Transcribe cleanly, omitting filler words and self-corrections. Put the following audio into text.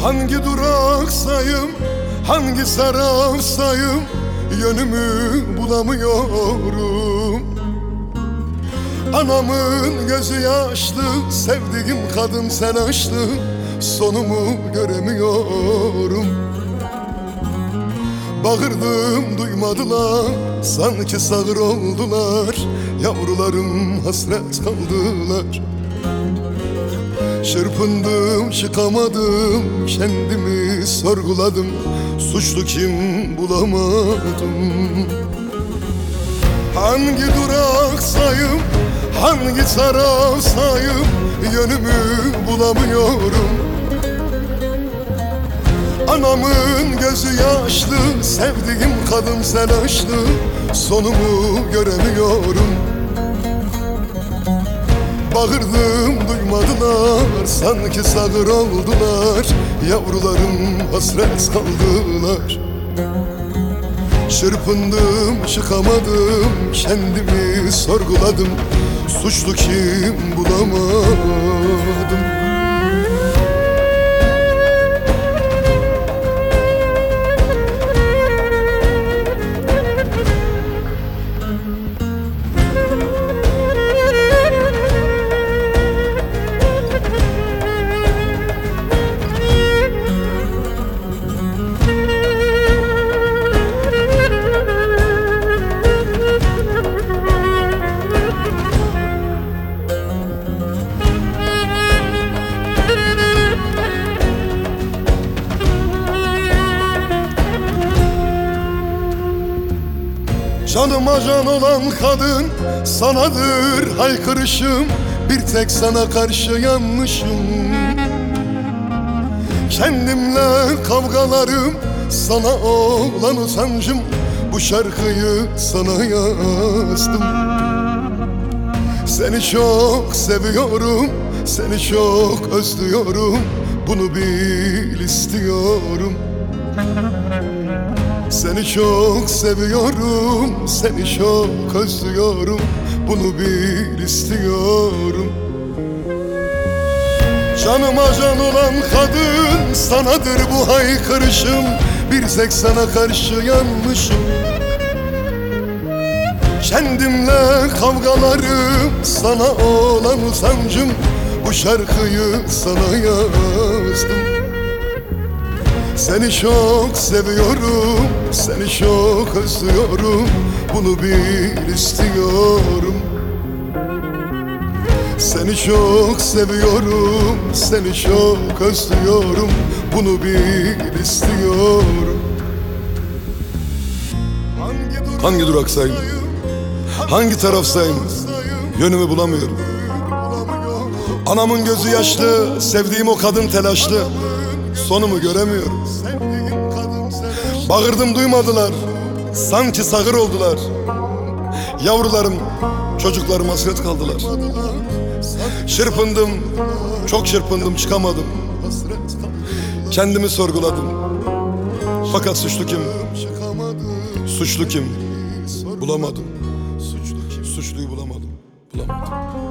Hangi duraksayım, hangi sararsayım, yönümü bulamıyorum. Anamın gözü yaşlı, sevdiğim kadın telaşlı, sonumu göremiyorum. Bağırdım duymadılar, sanki sağır oldular. Yavrularım hasret kaldılar. Çırpındım çıkamadım, kendimi sorguladım. Suçlu kim bulamadım. Hangi duraksayım, hangi taraftayım, yönümü bulamıyorum. Anamın gözü yaşlı, sevdiğim kadın telaşlı, sonumu göremiyorum. Bağırdım duymadılar, sanki sağır oldular. Yavrularım hasret kaldılar. Çırpındım çıkamadım, kendimi sorguladım. Suçlu kim bulamadım. Canıma can olan kadın sanadır haykırışım. Bir tek sana karşı yanmışım. Kendimle kavgalarım, sana olan utancım. Bu şarkıyı sana yazdım. Seni çok seviyorum, seni çok özlüyorum. Bunu bil istiyorum. Seni çok seviyorum, seni çok özlüyorum. Bunu bil istiyorum. Canıma can olan kadın sanadır bu haykırışım. Bir tek sana karşı yanmışım. Kendimle kavgalarım, sana olan utancım. Bu şarkıyı sana yazdım. Seni çok seviyorum, seni çok özlüyorum. Bunu bil istiyorum. Seni çok seviyorum, seni çok özlüyorum. Bunu bil istiyorum. Hangi duraksayım, hangi taraftayım, yönümü bulamıyorum. Anamın gözü yaşlı, sevdiğim o kadın telaşlı, sonumu göremiyorum. Bağırdım duymadılar, sanki sağır oldular. Yavrularım, çocuklarım hasret kaldılar. Çırpındım, çok çırpındım, çıkamadım. Kendimi sorguladım. Fakat suçlu kim? Suçlu kim? Bulamadım. Suçluyu bulamadım.